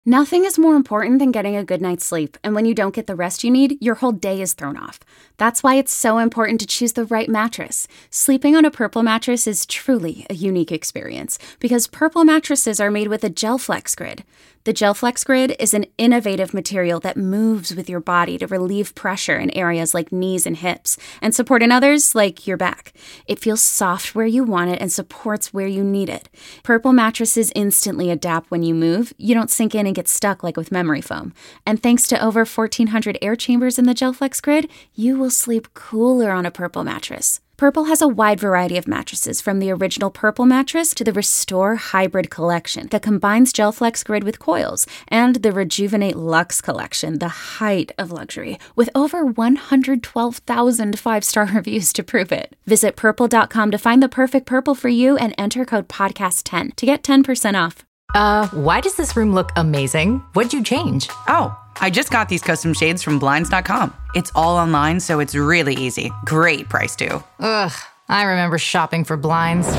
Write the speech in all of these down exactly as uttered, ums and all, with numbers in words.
Nothing is more important than getting a good night's sleep, and when you don't get the rest you need, your whole day is thrown off. That's why it's so important to choose the right mattress. Sleeping on a Purple mattress is truly a unique experience, because Purple mattresses are made with a GelFlex Grid. The GelFlex Grid is an innovative material that moves with your body to relieve pressure in areas like knees and hips, and support in others like your back. It feels soft where you want it and supports where you need it. Purple mattresses instantly adapt when you move. You don't sink in and get stuck like with memory foam. And thanks to over fourteen hundred air chambers in the GelFlex Grid, you will sleep cooler on a Purple mattress. Purple has a wide variety of mattresses, from the original Purple mattress to the Restore Hybrid collection that combines GelFlex Grid with coils, and the Rejuvenate Luxe collection, the height of luxury, with over one hundred twelve thousand five-star reviews to prove it. Visit purple dot com to find the perfect Purple for you and enter code podcast ten to get ten percent off. Uh, why does this room look amazing? What'd you change? Oh, I just got these custom shades from Blinds dot com. It's all online, so it's really easy. Great price, too. Ugh, I remember shopping for blinds.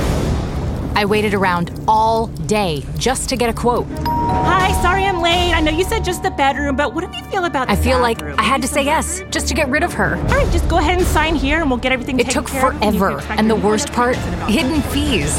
I waited around all day just to get a quote. Hi, sorry I'm late. I know you said just the bedroom, but what do you feel about the I feel bathroom? like I had to say yes just to get rid of her. All right, just go ahead and sign here and we'll get everything It taken took care of. forever, and the worst part, hidden fees.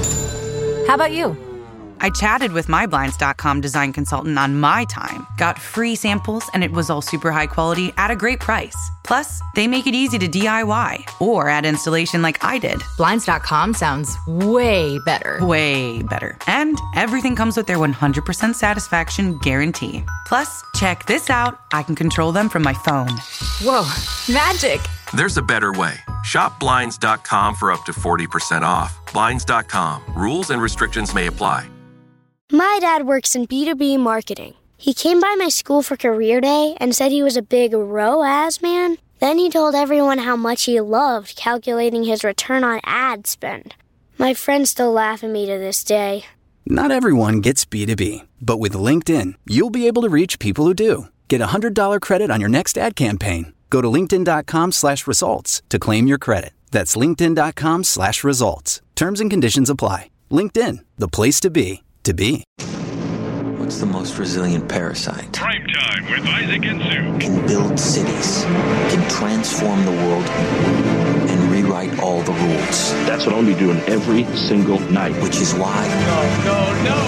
How about you? I chatted with my Blinds dot com design consultant on my time, got free samples, and it was all super high quality at a great price. Plus, they make it easy to D I Y or add installation like I did. Blinds dot com sounds way better. Way better. And everything comes with their one hundred percent satisfaction guarantee. Plus, check this out. I can control them from my phone. Whoa, magic. There's a better way. Shop Blinds dot com for up to forty percent off. Blinds dot com. Rules and restrictions may apply. My dad works in B two B marketing. He came by my school for career day and said he was a big R O A S man. Then he told everyone how much he loved calculating his return on ad spend. My friends still laugh at me to this day. Not everyone gets B two B, but with LinkedIn, you'll be able to reach people who do. Get a one hundred dollars credit on your next ad campaign. Go to linkedin dot com slash results to claim your credit. That's linkedin dot com slash results. Terms and conditions apply. LinkedIn, the place to be, to be. What's the most resilient parasite? Prime Time with Isaac and Sue. Can build cities, can transform the world, and rewrite all the rules. That's what I'll be doing every single night. Which is why... No, no, no,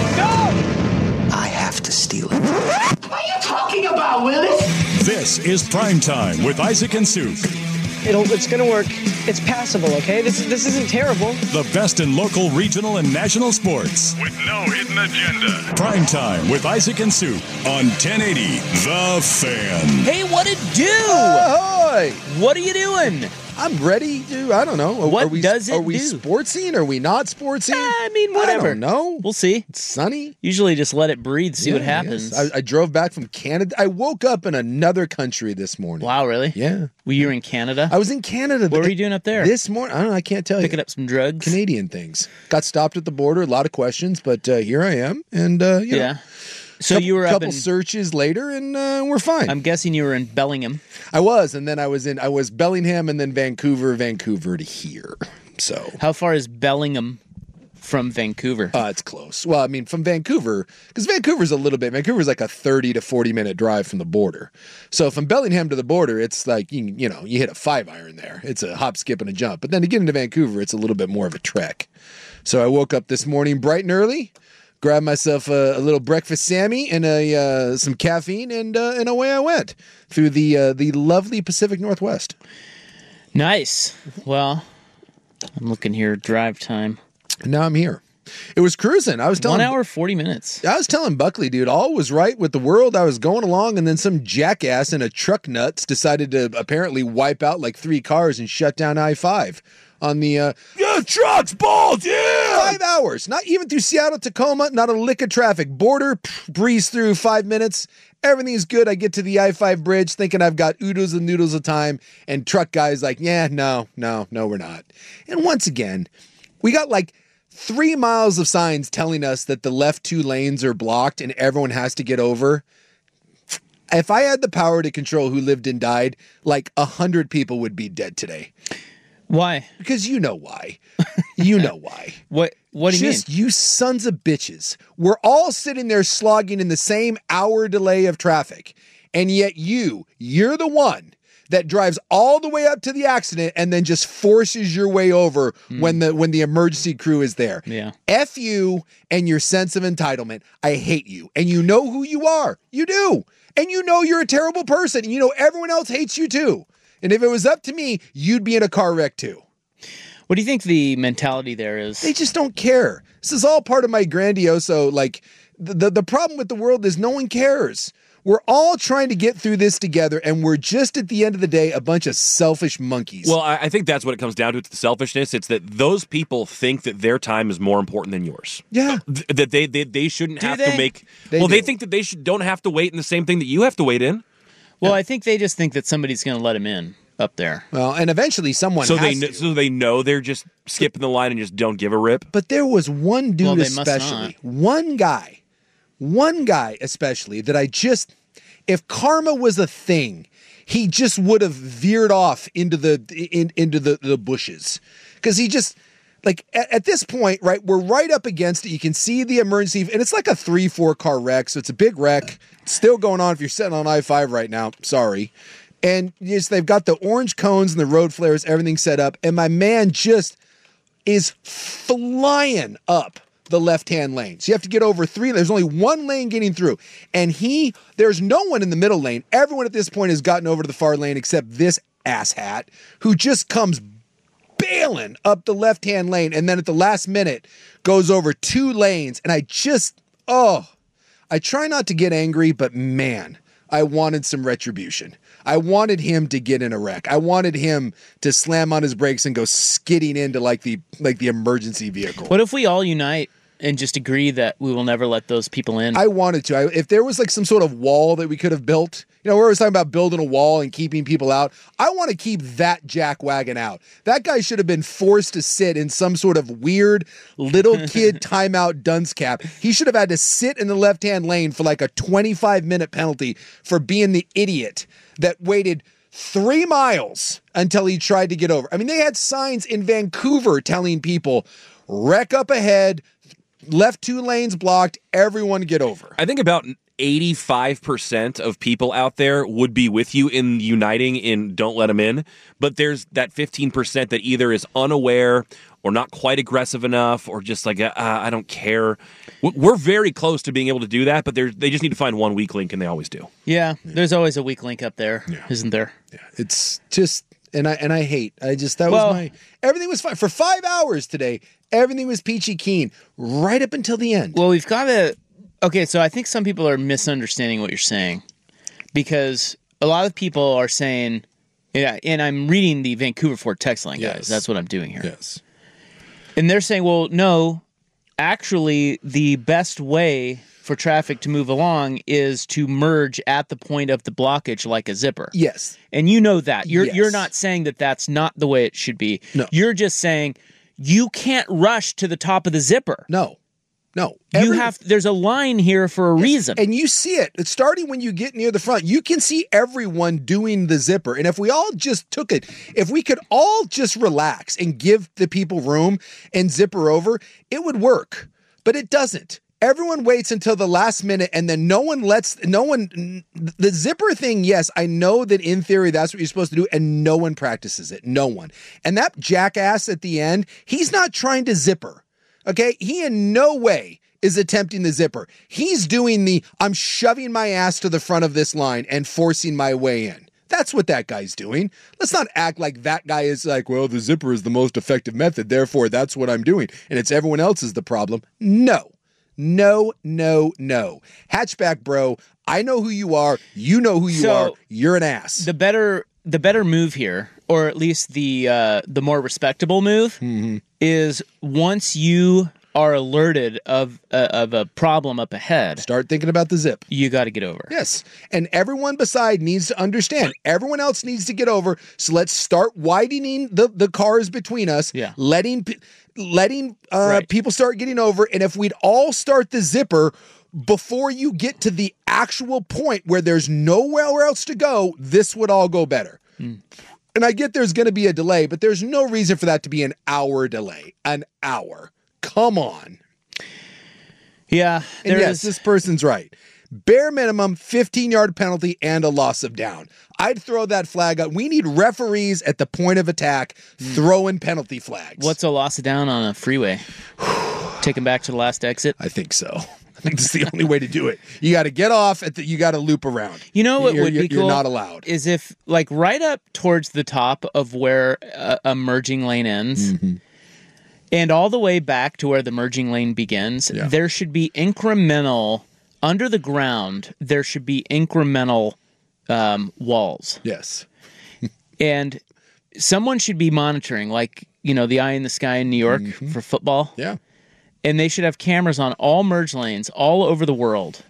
no! I have to steal it. What are you talking about, Willis? This is Prime Time with Isaac and Suk. It'll, it's going to work. It's passable, okay? This, this isn't terrible. The best in local, regional, and national sports. With no hidden agenda. Prime Time with Isaac and Suk on ten eighty The Fan. Hey, what it do? Ahoy! What are you doing? I'm ready to, I don't know. What are we, does it Are we do? sportsing? Are we not sportsing? I mean, whatever. I don't know. We'll see. It's sunny. Usually just let it breathe, see yeah, what happens. Yes. I, I drove back from Canada. I woke up in another country this morning. Wow, really? Yeah. Were you in Canada? I was in Canada. What were you doing up there? This morning, I don't know, I can't tell Picking you. Picking up some drugs? Canadian things. Got stopped at the border, a lot of questions, but uh, here I am. And, uh, you know. Yeah. So couple, you were up couple in, searches later, and uh, we're fine. I'm guessing you were in Bellingham. I was, and then I was in I was Bellingham, and then Vancouver, Vancouver to here. So how far is Bellingham from Vancouver? Uh, it's close. Well, I mean, from Vancouver, because Vancouver's a little bit. Vancouver's like a thirty to forty minute drive from the border. So from Bellingham to the border, it's like you you know you hit a five iron there. It's a hop, skip, and a jump. But then to get into Vancouver, it's a little bit more of a trek. So I woke up this morning bright and early. Grabbed myself a, a little breakfast Sammy and a uh, some caffeine, and uh, and away I went through the uh, the lovely Pacific Northwest. Nice. Well, I'm looking here drive time. And now I'm here. It was cruising. I was telling one hour forty minutes. I was telling Buckley, dude, all was right with the world. I was going along, and then some jackass in a truck nuts decided to apparently wipe out like three cars and shut down I five. On the, uh, yeah, trucks, balls, yeah! Five hours. Not even through Seattle, Tacoma, not a lick of traffic. Border, pff, breeze through five minutes. Everything's good. I get to the I five bridge thinking I've got oodles and noodles of time. And truck guy's like, yeah, no, no, no, we're not. And once again, we got like three miles of signs telling us that the left two lanes are blocked and everyone has to get over. If I had the power to control who lived and died, like a hundred people would be dead today. Why? Because you know why. You know why. What What do you Just mean? you sons of bitches. We're all sitting there slogging in the same hour delay of traffic. And yet you, you're the one that drives all the way up to the accident and then just forces your way over mm. when the when the emergency crew is there. Yeah. F you and your sense of entitlement. I hate you. And you know who you are. You do. And you know you're a terrible person. And you know everyone else hates you too. And if it was up to me, you'd be in a car wreck too. What do you think the mentality there is? They just don't care. This is all part of my grandioso, like, the, the, the problem with the world is no one cares. We're all trying to get through this together, and we're just, at the end of the day, a bunch of selfish monkeys. Well, I, I think that's what it comes down to. It's the selfishness. It's that those people think that their time is more important than yours. Yeah. Th- that they, they they shouldn't Do have they? to make... They well, do. they think that they should don't have to wait in the same thing that you have to wait in. Well, I think they just think that somebody's going to let him in up there. Well, and eventually someone so has they kn- to. So they know they're just skipping the line and just don't give a rip. But there was one dude Well, they must especially, one guy, one guy especially, that I just... If karma was a thing, he just would have veered off into the in, into the, the bushes. Because he just, like, at, at this point, right, we're right up against it. You can see the emergency, and it's like a three, four car wreck, so it's a big wreck. It's still going on if you're sitting on I five right now. Sorry. And yes, they've got the orange cones and the road flares, everything set up, and my man just is flying up the left-hand lane. So you have to get over three. There's only one lane getting through. And he, there's no one in the middle lane. Everyone at this point has gotten over to the far lane except this asshat who just comes bailing up the left-hand lane and then at the last minute goes over two lanes. And I just, oh, I try not to get angry, but man, I wanted some retribution. I wanted him to get in a wreck. I wanted him to slam on his brakes and go skidding into like the like the emergency vehicle. What if we all unite and just agree that we will never let those people in? I wanted to. I, if there was like some sort of wall that we could have built, you know, where I was talking about building a wall and keeping people out, I want to keep that jackwagon out. That guy should have been forced to sit in some sort of weird little kid timeout dunce cap. He should have had to sit in the left-hand lane for like a twenty-five minute penalty for being the idiot that waited three miles until he tried to get over. I mean, they had signs in Vancouver telling people, wreck up ahead, left two lanes blocked, everyone get over. I think about eighty-five percent of people out there would be with you in uniting in don't let them in, but there's that fifteen percent that either is unaware or not quite aggressive enough or just like, uh, I don't care. We're very close to being able to do that, but they just need to find one weak link, and they always do. Yeah, there's always a weak link up there, yeah. isn't there? Yeah, it's just, and I and I hate, I just, that well, was my, everything was fine. For five hours today, everything was peachy keen, right up until the end. Well, we've got to, okay, so I think some people are misunderstanding what you're saying, because a lot of people are saying, yeah, and I'm reading the Vancouver Fort text line, guys. Yes. That's what I'm doing here. Yes. And they're saying, well, no, actually, the best way for traffic to move along is to merge at the point of the blockage like a zipper. Yes. And you know that. You're Yes. you're not saying that that's not the way it should be. No. You're just saying you can't rush to the top of the zipper. No. No. You Every- have there's a line here for a reason. And you see it. It's starting when you get near the front. You can see everyone doing the zipper. And if we all just took it, if we could all just relax and give the people room and zipper over, it would work. But it doesn't. Everyone waits until the last minute and then no one lets, no one, the zipper thing, yes, I know that in theory that's what you're supposed to do and no one practices it. No one. And that jackass at the end, he's not trying to zipper. Okay, he in no way is attempting the zipper. He's doing the, I'm shoving my ass to the front of this line and forcing my way in. That's what that guy's doing. Let's not act like that guy is like, well, the zipper is the most effective method, therefore that's what I'm doing, and it's everyone else's the problem. No, no, no, no. Hatchback bro, I know who you are. You know who you So, are. You're an ass. The better the better move here, or at least the uh, the more respectable move, mm-hmm. is once you are alerted of uh, of a problem up ahead, start thinking about the zip. You got to get over. Yes, and everyone beside needs to understand. Everyone else needs to get over. So let's start widening the, the cars between us. Yeah, letting letting uh, right. people start getting over. And if we'd all start the zipper before you get to the actual point where there's nowhere else to go, this would all go better. Mm. And I get there's going to be a delay, but there's no reason for that to be an hour delay. An hour. Come on. Yeah. And yes, this person's right. Bare minimum fifteen-yard penalty and a loss of down. I'd throw that flag out. We need referees at the point of attack throwing penalty flags. What's a loss of down on a freeway? Take them back to the last exit? I think so. I think that's the only way to do it. You got to get off, at the, you got to loop around. You know what you're, would be you're, cool? You're not allowed. Is if, like, right up towards the top of where a, a merging lane ends, mm-hmm. and all the way back to where the merging lane begins, yeah. there should be incremental... Under the ground, there should be incremental um, walls. Yes. And someone should be monitoring, like, you know, the Eye in the Sky in New York mm-hmm. for football. Yeah. And they should have cameras on all merge lanes all over the world.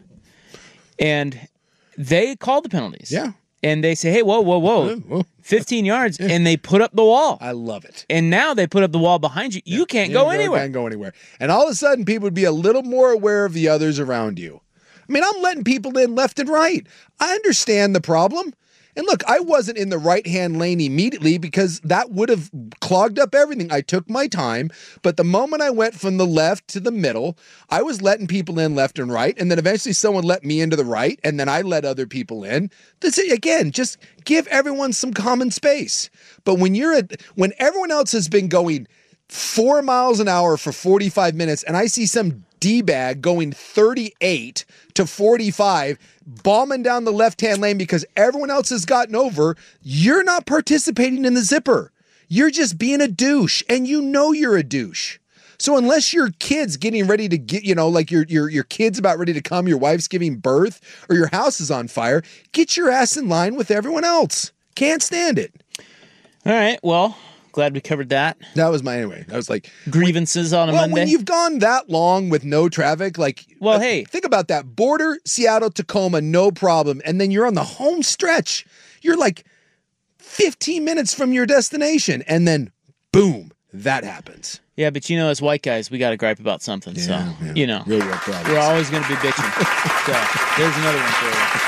And they call the penalties. Yeah. And they say, hey, whoa, whoa, whoa, fifteen yards, and they put up the wall. I love it. And now they put up the wall behind you. You can't you go go, anywhere. Can't go anywhere. And all of a sudden, people would be a little more aware of the others around you. I mean, I'm letting people in left and right. I understand the problem. And look, I wasn't in the right-hand lane immediately because that would have clogged up everything. I took my time, but the moment I went from the left to the middle, I was letting people in left and right, and then eventually someone let me into the right, and then I let other people in. This, again, just give everyone some common space. But when you're at, when everyone else has been going four miles an hour for forty-five minutes, and I see some D-bag going thirty-eight to forty-five, bombing down the left-hand lane because everyone else has gotten over, you're not participating in the zipper. You're just being a douche, and you know you're a douche. So unless your kid's getting ready to get, you know, like your your your kid's about ready to come, your wife's giving birth, or your house is on fire, get your ass in line with everyone else. Can't stand it. All right, well... Glad we covered that. That was my anyway. I was like grievances on a well, Monday. When you've gone that long with no traffic, like well, uh, hey, think about that border Seattle Tacoma, no problem, and then you're on the home stretch. You're like fifteen minutes from your destination, and then boom, that happens. Yeah, but you know, as white guys, we got to gripe about something. Yeah, so yeah. you know, Real problems. We're always going to be bitching. So there's another one for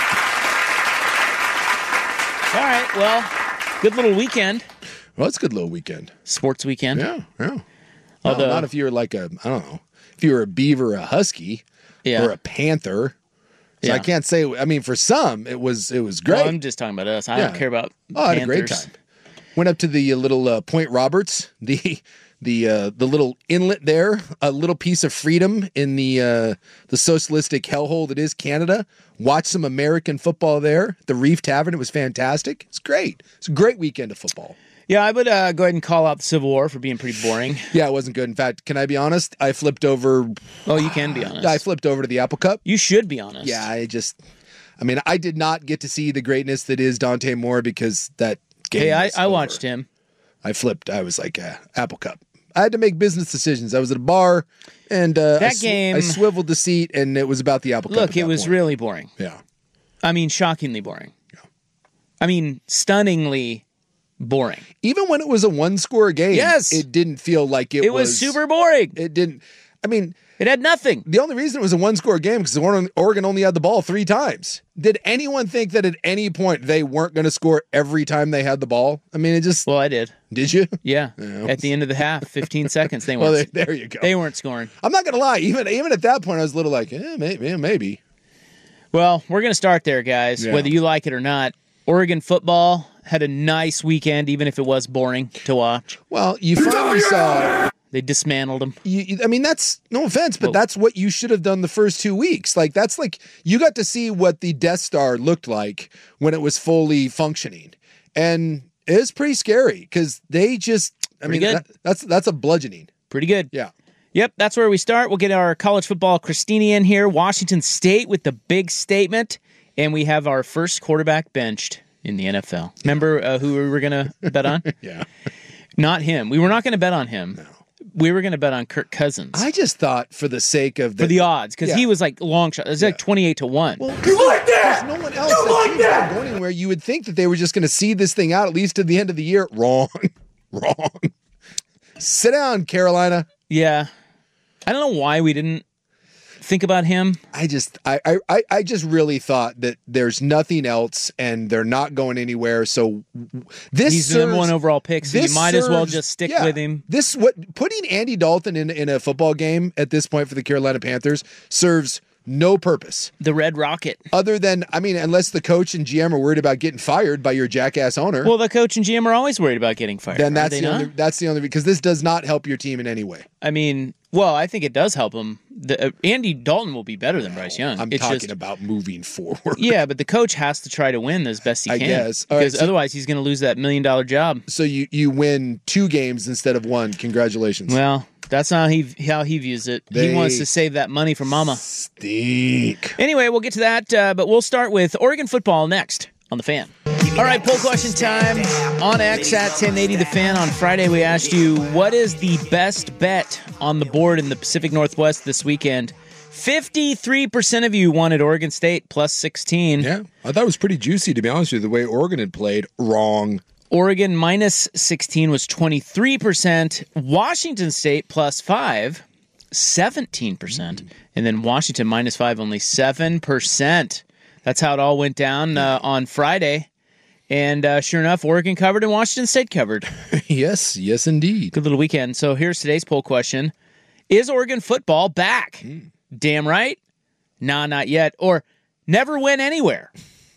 you. All right, well, good little weekend. Well, it's a good little weekend. Sports weekend? Yeah, yeah. Although, no, not if you're like a, I don't know, if you're a beaver, a husky, yeah. or a panther. So yeah. I can't say, I mean, for some, it was it was great. Well, I'm just talking about us. I yeah. don't care about Oh, I Panthers. had a great time. Went up to the uh, little uh, Point Roberts, the the uh, the little inlet there, a little piece of freedom in the uh, the socialistic hellhole that is Canada. Watched some American football there. The Reef Tavern, it was fantastic. It's great. It's a great weekend of football. Yeah, I would uh, go ahead and call out the Civil War for being pretty boring. Yeah, it wasn't good. In fact, can I be honest? I flipped over. Oh, you can be honest. I flipped over to the Apple Cup. You should be honest. Yeah, I just, I mean, I did not get to see the greatness that is Dante Moore because that game. Hey, I, was I over. watched him. I flipped. I was like, uh, Apple Cup. I had to make business decisions. I was at a bar, and uh, that I, sw- game. I swiveled the seat, and it was about the Apple Cup. Look, it was point. really boring. Yeah. I mean, shockingly boring. Yeah. I mean, stunningly boring. Even when it was a one-score game, yes, it didn't feel like it, it was. It was super boring. It didn't. I mean, it had nothing. The only reason it was a one-score game because Oregon only had the ball three times. Did anyone think that at any point they weren't going to score every time they had the ball? I mean, it just. Well, I did. Did you? Yeah. yeah. At the end of the half, fifteen seconds, they weren't. Well, there, there you go. They weren't scoring. I'm not going to lie. Even even at that point, I was a little like, eh, maybe, maybe. Well, we're going to start there, guys. Yeah. Whether you like it or not, Oregon football had a nice weekend, even if it was boring to watch. Well, you finally saw. They dismantled them. You, you, I mean, that's no offense, but Whoa. that's what you should have done the first two weeks. Like, that's like, you got to see what the Death Star looked like when it was fully functioning. And it was pretty scary because they just, I pretty mean, that, that's that's a bludgeoning. Pretty good. Yeah. Yep, that's where we start. We'll get our college football Christinian here. Washington State with the big statement. And we have our first quarterback benched in the N F L. Remember uh, who we were going to bet on? Yeah. Not him. We were not going to bet on him. No. We were going to bet on Kirk Cousins. I just thought for the sake of the... For the odds, because yeah. he was like long shot. It was yeah. like twenty-eight to one. Well, you like that? No one else you like that? Going anywhere. You would think that they were just going to see this thing out at least to the end of the year. Wrong. Wrong. Sit down, Carolina. Yeah. I don't know why we didn't think about him? I just, I, I, I just really thought that there's nothing else, and they're not going anywhere. So this he's serves, the number one overall pick, so you might serves, as well just stick yeah, with him. This what putting Andy Dalton in in a football game at this point for the Carolina Panthers serves no purpose. The Red Rocket. Other than, I mean, unless the coach and G M are worried about getting fired by your jackass owner. Well, the coach and G M are always worried about getting fired. Then that's the only, that's the only, because this does not help your team in any way. I mean, well, I think it does help him. The, uh, Andy Dalton will be better than Bryce Young. I'm it's talking just, about moving forward. Yeah, but the coach has to try to win as best he I can. guess. All Because right, so, otherwise he's going to lose that million dollar job. So you, you win two games instead of one. Congratulations. Well, that's not how he, how he views it. They he wants to save that money for mama. Stink. Anyway, we'll get to that, uh, but we'll start with Oregon football next on The Fan. All right, poll question time on X at ten eighty The Fan. On Friday, we asked you, what is the best bet on the board in the Pacific Northwest this weekend? fifty-three percent of you wanted Oregon State plus sixteen. Yeah, I thought it was pretty juicy, to be honest with you, the way Oregon had played. Wrong. Oregon minus sixteen was twenty-three percent. Washington State plus five, seventeen percent. Mm. And then Washington minus five, only seven percent. That's how it all went down uh, on Friday. And uh, sure enough, Oregon covered and Washington State covered. Yes, yes, indeed. Good little weekend. So here's today's poll question. Is Oregon football back? Mm. Damn right. Nah, not yet. Or never went anywhere.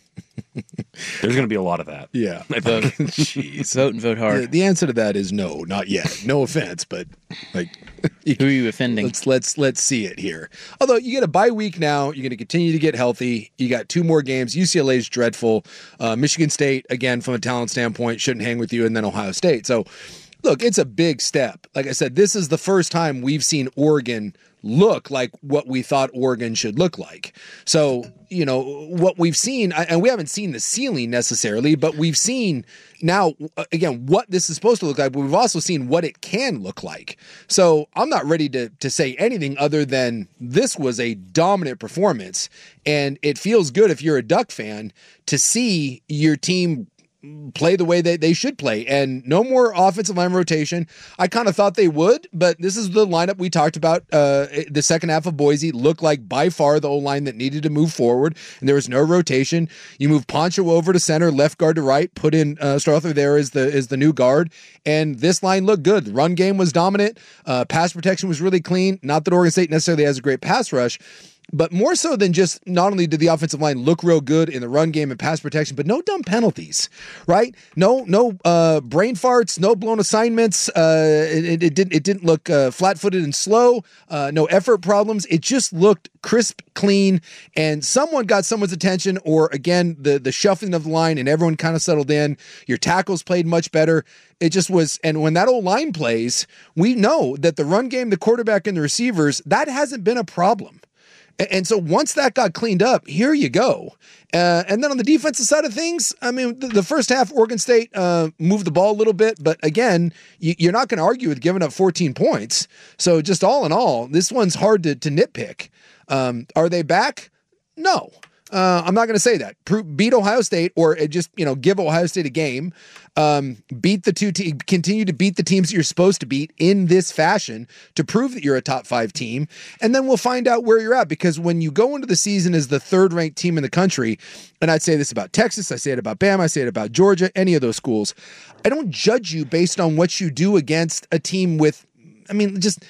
There's going to be a lot of that. Yeah. Vote. Jeez. Vote and vote hard. The, the answer to that is no, not yet. No offense, but like, who are you offending? Let's let's let's see it here. Although you get a bye week now, you're going to continue to get healthy. You got two more games. U C L A is dreadful. Uh, Michigan State, again, from a talent standpoint, shouldn't hang with you, and then Ohio State. So, look, it's a big step. Like I said, this is the first time we've seen Oregon look like what we thought Oregon should look like. So, you know, what we've seen, and we haven't seen the ceiling necessarily, but we've seen now, again, what this is supposed to look like, but we've also seen what it can look like. So I'm not ready to, to say anything other than this was a dominant performance, and it feels good if you're a Duck fan to see your team play the way they, they should play, and no more offensive line rotation. I kind of thought they would, but this is the lineup we talked about. Uh, the second half of Boise looked like by far the O-line that needed to move forward, and there was no rotation. You move Poncho over to center, left guard to right, put in uh, Strother there as the, as the new guard, and this line looked good. The run game was dominant. Uh, pass protection was really clean. Not that Oregon State necessarily has a great pass rush, but more so than just, not only did the offensive line look real good in the run game and pass protection, but no dumb penalties, right? No, no uh, brain farts, no blown assignments. Uh, it, it didn't, it didn't look uh, flat-footed and slow. Uh, no effort problems. It just looked crisp, clean, and someone got someone's attention. Or again, the the shuffling of the line, and everyone kind of settled in. Your tackles played much better. It just was, and when that old line plays, we know that the run game, the quarterback, and the receivers, that hasn't been a problem. And so once that got cleaned up, here you go. Uh, and then on the defensive side of things, I mean, the, the first half, Oregon State uh, moved the ball a little bit. But again, you, you're not going to argue with giving up fourteen points. So just all in all, this one's hard to, to nitpick. Um, are they back? No. Uh, I'm not going to say that. Pro- beat Ohio State, or just, you know, give Ohio State a game. Um, beat the two te- continue to beat the teams that you're supposed to beat in this fashion to prove that you're a top five team. And then we'll find out where you're at, because when you go into the season as the third ranked team in the country, and I'd say this about Texas, I say it about Bama, I say it about Georgia, any of those schools, I don't judge you based on what you do against a team with, I mean, just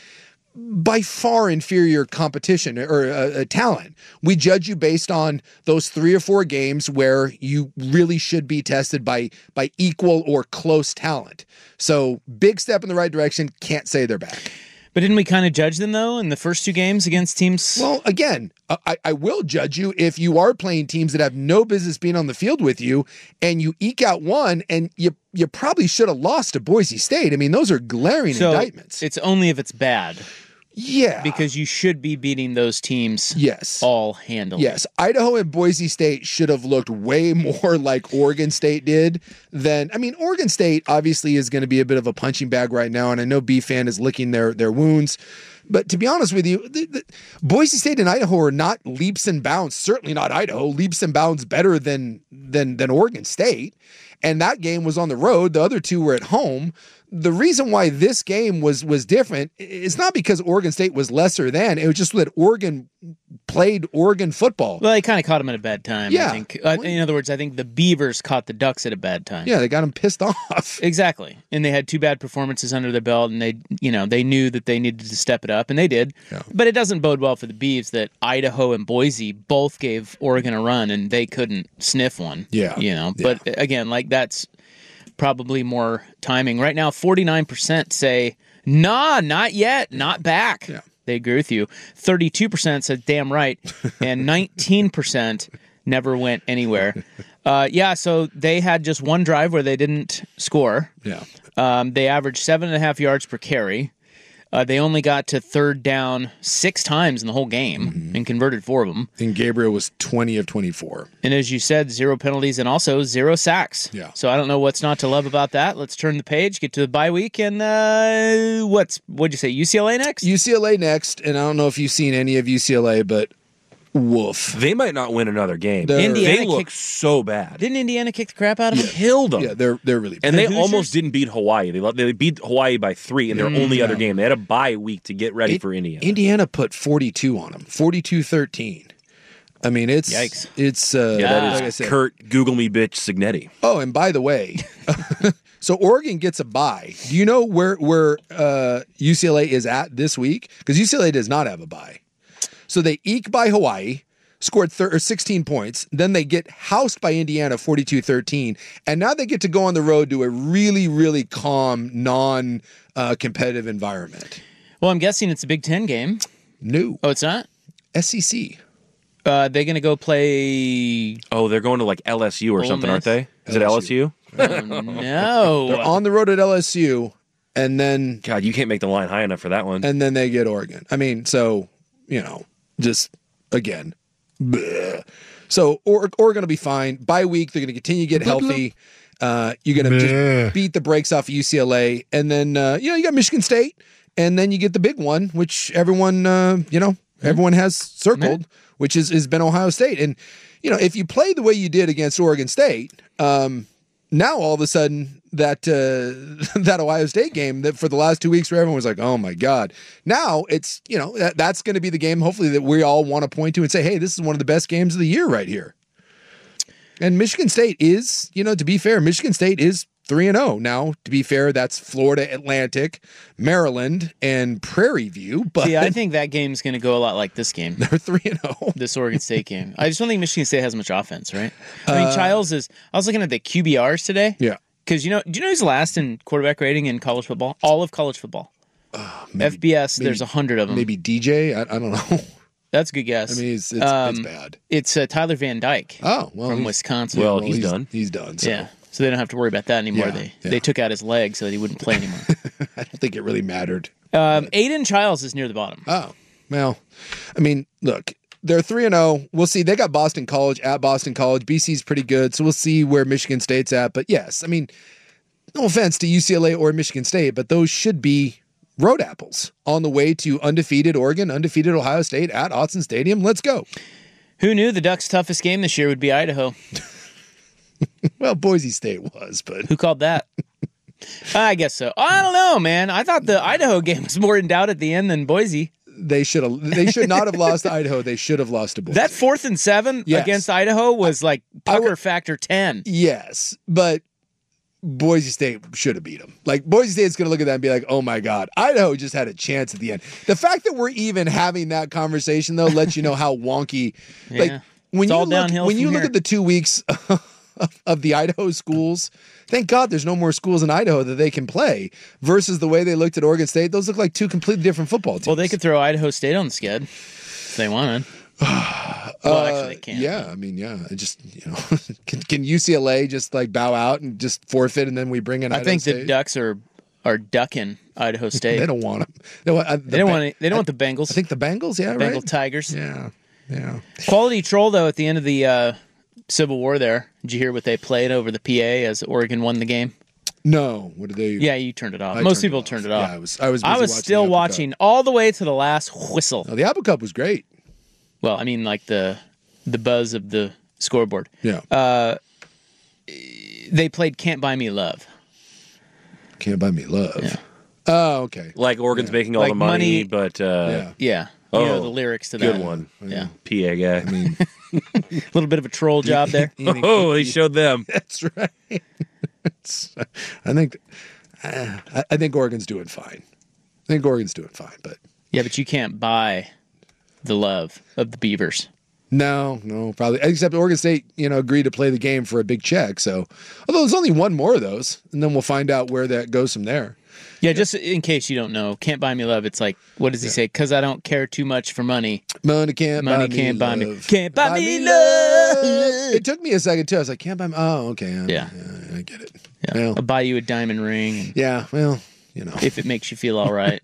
by far inferior competition or uh, talent. We judge you based on those three or four games where you really should be tested by by equal or close talent. So big step in the right direction. Can't say they're back. But didn't we kind of judge them, though, in the first two games against teams? Well, again, I, I will judge you if you are playing teams that have no business being on the field with you, and you eke out one, and you you probably should have lost to Boise State. I mean, those are glaring so indictments. It's only if it's bad. Yeah. Because you should be beating those teams yes. all handily. Yes. Idaho and Boise State should have looked way more like Oregon State did than, I mean, Oregon State obviously is going to be a bit of a punching bag right now, and I know B-Fan is licking their, their wounds. But to be honest with you, the, the, Boise State and Idaho are not leaps and bounds, certainly not Idaho, leaps and bounds better than, than, than Oregon State. and that game was on the road. The other two were at home. The reason why this game was was different is not because Oregon State was lesser than. It was just that Oregon played Oregon football. Well, they kind of caught them at a bad time, Yeah. I think. Uh, in other words, I think the Beavers caught the Ducks at a bad time. Yeah, they got them pissed off. Exactly. And they had two bad performances under their belt, and they, you know, they knew that they needed to step it up, and they did. Yeah. But it doesn't bode well for the Beavs that Idaho and Boise both gave Oregon a run, and they couldn't sniff one. Yeah. You know, but again, like that's probably more timing. Right now, forty-nine percent say, nah, not yet, not back. Yeah. They agree with you. thirty-two percent said, damn right, and nineteen percent never went anywhere. Uh, yeah, so they had just one drive where they didn't score. Yeah. Um, they averaged seven and a half yards per carry. Uh, they only got to third down six times in the whole game Mm-hmm. and converted four of them. And Gabriel was twenty of twenty-four. And as you said, zero penalties and also zero sacks. Yeah. So I don't know what's not to love about that. Let's turn the page, get to the bye week, and uh, what's what'd you say? U C L A next? U C L A next, and I don't know if you've seen any of U C L A, but woof. They might not win another game. They're- Indiana they look kicked- so bad. Didn't Indiana kick the crap out of them? Killed them. Yeah, they're they're really bad. And they The Hoosiers? almost didn't beat Hawaii. They they beat Hawaii by three in their Mm, only other yeah. game. They had a bye week to get ready It- for Indiana. Indiana put forty-two on them, forty-two thirteen. I mean, it's Yikes. It's uh, yeah, that is like I said. Kurt Google me bitch Signetti. Oh, and by the way, so Oregon gets a bye. Do you know where where uh, U C L A is at this week? Because U C L A does not have a bye. So they eke by Hawaii, scored thir- or sixteen points. Then they get housed by Indiana forty-two thirteen. And now they get to go on the road to a really, really calm, non-competitive environment. Well, I'm guessing it's a Big Ten game. No. Oh, it's not? S E C. Uh, they're going to go play... Oh, they're going to like L S U or Ole something, Miss? aren't they? Is it L S U? Oh, no. They're on the road at L S U, and then God, you can't make the line high enough for that one. and then they get Oregon. I mean, so, you know, just again. bleh. So or, Oregon will be fine. Bye week, they're going to continue to get healthy. Uh, you're going to just beat the brakes off of U C L A. And then, uh, you know, you got Michigan State. And then you get the big one, which everyone, uh, you know, everyone has circled, which is has been Ohio State. And, you know, if you play the way you did against Oregon State, um, now all of a sudden that uh, that Ohio State game that for the last two weeks where everyone was like, oh my God. Now it's, you know, that, that's going to be the game hopefully that we all want to point to and say, hey, this is one of the best games of the year right here. And Michigan State is, you know, to be fair, Michigan State is three and oh. Now, to be fair, that's Florida Atlantic, Maryland, and Prairie View. But See, I think that game's going to go a lot like this game. They're three and oh. This Oregon State game. I just don't think Michigan State has much offense, right? I mean, Uh, Childs is. I was looking at the Q B Rs today. Yeah. Because you know, do you know who's last in quarterback rating in college football? All of college football. maybe- F B S. maybe- there's a hundred of them. Maybe D J? I, I don't know. That's a good guess. I mean, it's, it's, Um, it's bad. It's uh, Tyler Van Dyke. Oh, well, from he's- Wisconsin. Well, he's done. He's done. So. Yeah. So they don't have to worry about that anymore. Yeah, they yeah. they took out his leg so that he wouldn't play anymore. I don't think it really mattered. um, Aiden Childs is near the bottom. Oh, well, I mean, look, they're three and oh. We'll see. They got Boston College at Boston College. B C's pretty good, so we'll see where Michigan State's at. But yes, I mean, no offense to U C L A or Michigan State, but those should be road apples on the way to undefeated Oregon, undefeated Ohio State at Autzen Stadium. Let's go. Who knew the Ducks' toughest game this year would be Idaho? Well, Boise State was, but Who called that? I guess so. I don't know, man. I thought the Idaho game was more in doubt at the end than Boise. they should have. They should not have lost to Idaho. They should have lost to Boise. That fourth and seven Yes. against Idaho was like pucker factor ten. Yes, but Boise State should have beat them. Like, Boise State's going to look at that and be like, oh my God, Idaho just had a chance at the end. The fact that we're even having that conversation, though, lets you know how wonky. Like, Yeah. when It's you all look, downhill when from you look here. at the two weeks of, of the Idaho schools, thank God there's no more schools in Idaho that they can play versus the way they looked at Oregon State. Those look like two completely different football teams. Well, they could throw Idaho State on the skid if they wanted. Well, actually, they can't. Yeah, I mean, yeah. It just, you know, can, can U C L A just like bow out and just forfeit, and then we bring in I Idaho think State? the Ducks are are ducking Idaho State. They don't want them. They, want, uh, the They don't Ba- want. It, they don't I, want the Bengals. I think the Bengals, yeah, Bengal right? Tigers. Yeah, yeah. Quality troll though. At the end of the uh, Civil War, there, did you hear what they played over the P A as Oregon won the game? No, what did they? Yeah, you turned it off. I Most turned it people off. turned it off. Yeah, I was. I was. I busy was watching still the Apple watching all the way to the last whistle. Cup. No, the Apple Cup was great. Well, I mean, like the the buzz of the scoreboard. Yeah. Uh, they played Can't Buy Me Love. Can't Buy Me Love. Yeah. Oh, okay. Like Oregon's yeah. making all like the money, money but uh, yeah. Yeah. Oh, you know the lyrics to that. Good one. Yeah. P A guy. I mean, a little bit of a troll job there. Oh, they showed them. That's right. It's, I think uh, I think Oregon's doing fine. I think Oregon's doing fine, but yeah, but you can't buy the love of the Beavers. No, no, probably. Except Oregon State, you know, agreed to play the game for a big check. So, although there's only one more of those, and then we'll find out where that goes from there. Yeah, just in case you don't know, Can't Buy Me Love. It's like, what does he yeah. say? Because I don't care too much for money. Money can't money buy can't me buy love. me. Can't buy, buy me, me love. love. It took me a second too. I was like, can't buy me. Oh, okay. Yeah, yeah. yeah I get it. Yeah, well, I'll buy you a diamond ring. And yeah, well, you know, if it makes you feel all right.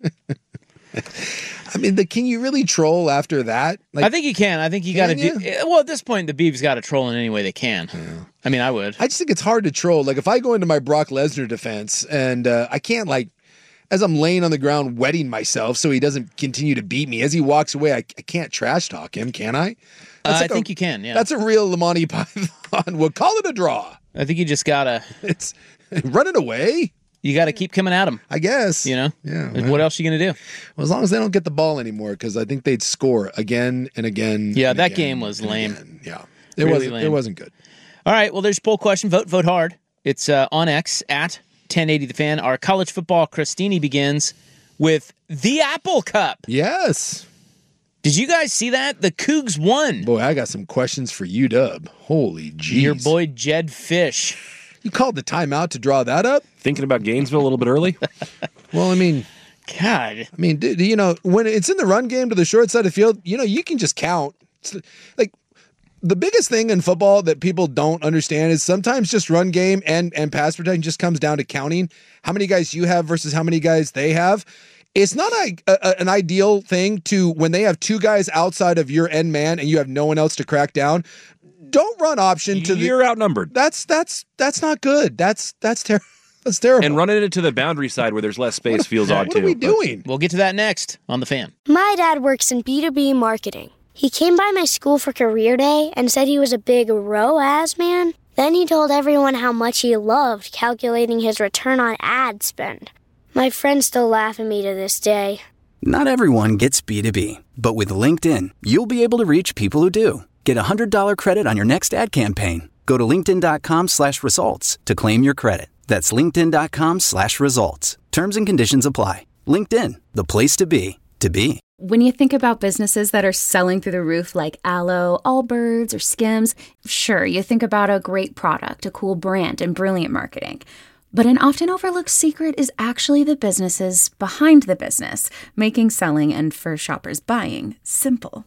I mean, the, can you really troll after that? Like, I think you can. I think you got to do. Well, at this point, the Beavs got to troll in any way they can. Yeah. I mean, I would. I just think it's hard to troll. Like, if I go into my Brock Lesnar defense and uh, I can't, like, as I'm laying on the ground wetting myself so he doesn't continue to beat me, as he walks away, I, I can't trash talk him, can I? Uh, like I think a, you can, yeah. That's a real Lamonti Python. We'll call it a draw. I think you just got to. It's running away. You got to keep coming at them. I guess. You know? Yeah. Well, what else are you going to do? Well, as long as they don't get the ball anymore, because I think they'd score again and again. Yeah, and that again game was lame. Again. Yeah. It really wasn't lame. It wasn't good. All right. Well, there's a poll question. Vote, vote hard. It's uh, on X at ten eighty The Fan. Our college football Christini begins with the Apple Cup. Yes. Did you guys see that? The Cougs won. Boy, I got some questions for you, Dub. Holy jeez. Your boy Jed Fish. You called the timeout to draw that up? Thinking about Gainesville a little bit early? Well, I mean, God. I mean, do, do you know, when it's in the run game to the short side of the field, you know, you can just count. It's like, the biggest thing in football that people don't understand is sometimes just run game and, and pass protection just comes down to counting how many guys you have versus how many guys they have. It's not a, a, an ideal thing to, when they have two guys outside of your end man and you have no one else to crack down, don't run option to the You're outnumbered. That's that's that's not good. That's that's terrible. That's terrible. And running it to the boundary side where there's less space what, feels odd what too. What are we doing? We'll get to that next on The Fan. My dad works in B two B marketing. He came by my school for career day and said he was a big R O A S man. Then he told everyone how much he loved calculating his return on ad spend. My friends still laugh at me to this day. Not everyone gets B two B, but with LinkedIn, you'll be able to reach people who do. Get a one hundred dollars credit on your next ad campaign. Go to linkedin.com slash results to claim your credit. That's linkedin.com slash results. Terms and conditions apply. LinkedIn, the place to be, to be. When you think about businesses that are selling through the roof like Aloe, Allbirds, or Skims, sure, you think about a great product, a cool brand, and brilliant marketing. But an often overlooked secret is actually the businesses behind the business, making selling and for shoppers buying simple.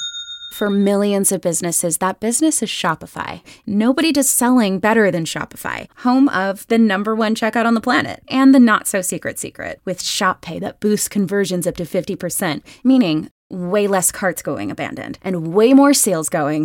For millions of businesses, that business is Shopify. Nobody does selling better than Shopify, home of the number one checkout on the planet and the not-so-secret secret with Shop Pay that boosts conversions up to fifty percent, meaning way less carts going abandoned and way more sales going.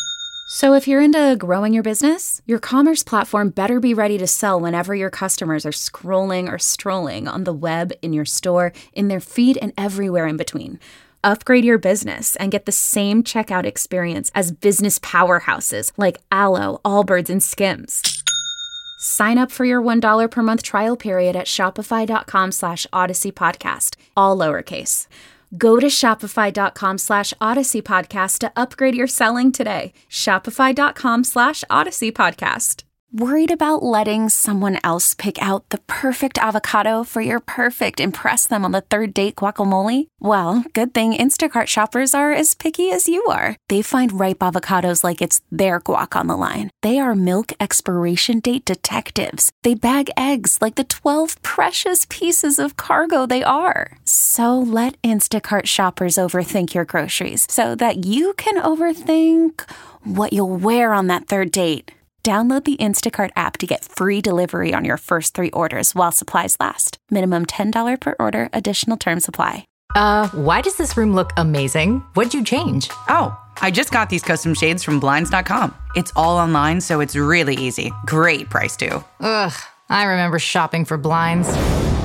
So if you're into growing your business, your commerce platform better be ready to sell whenever your customers are scrolling or strolling on the web, in your store, in their feed, and everywhere in between. Upgrade your business and get the same checkout experience as business powerhouses like Aloe, Allbirds, and Skims. Sign up for your one dollar per month trial period at shopify.com slash Odyssey Podcast, all lowercase. Go to shopify.com slash Odyssey Podcast to upgrade your selling today. Shopify.com slash Odyssey Podcast. Worried about letting someone else pick out the perfect avocado for your perfect impress them on the third date guacamole? Well, good thing Instacart shoppers are as picky as you are. They find ripe avocados like it's their guac on the line. They are milk expiration date detectives. They bag eggs like the twelve precious pieces of cargo they are. So let Instacart shoppers overthink your groceries so that you can overthink what you'll wear on that third date. Download the Instacart app to get free delivery on your first three orders while supplies last. Minimum ten dollars per order. Additional terms apply. Uh, why does this room look amazing? What'd you change? Oh, I just got these custom shades from Blinds dot com. It's all online, so it's really easy. Great price, too. Ugh, I remember shopping for blinds.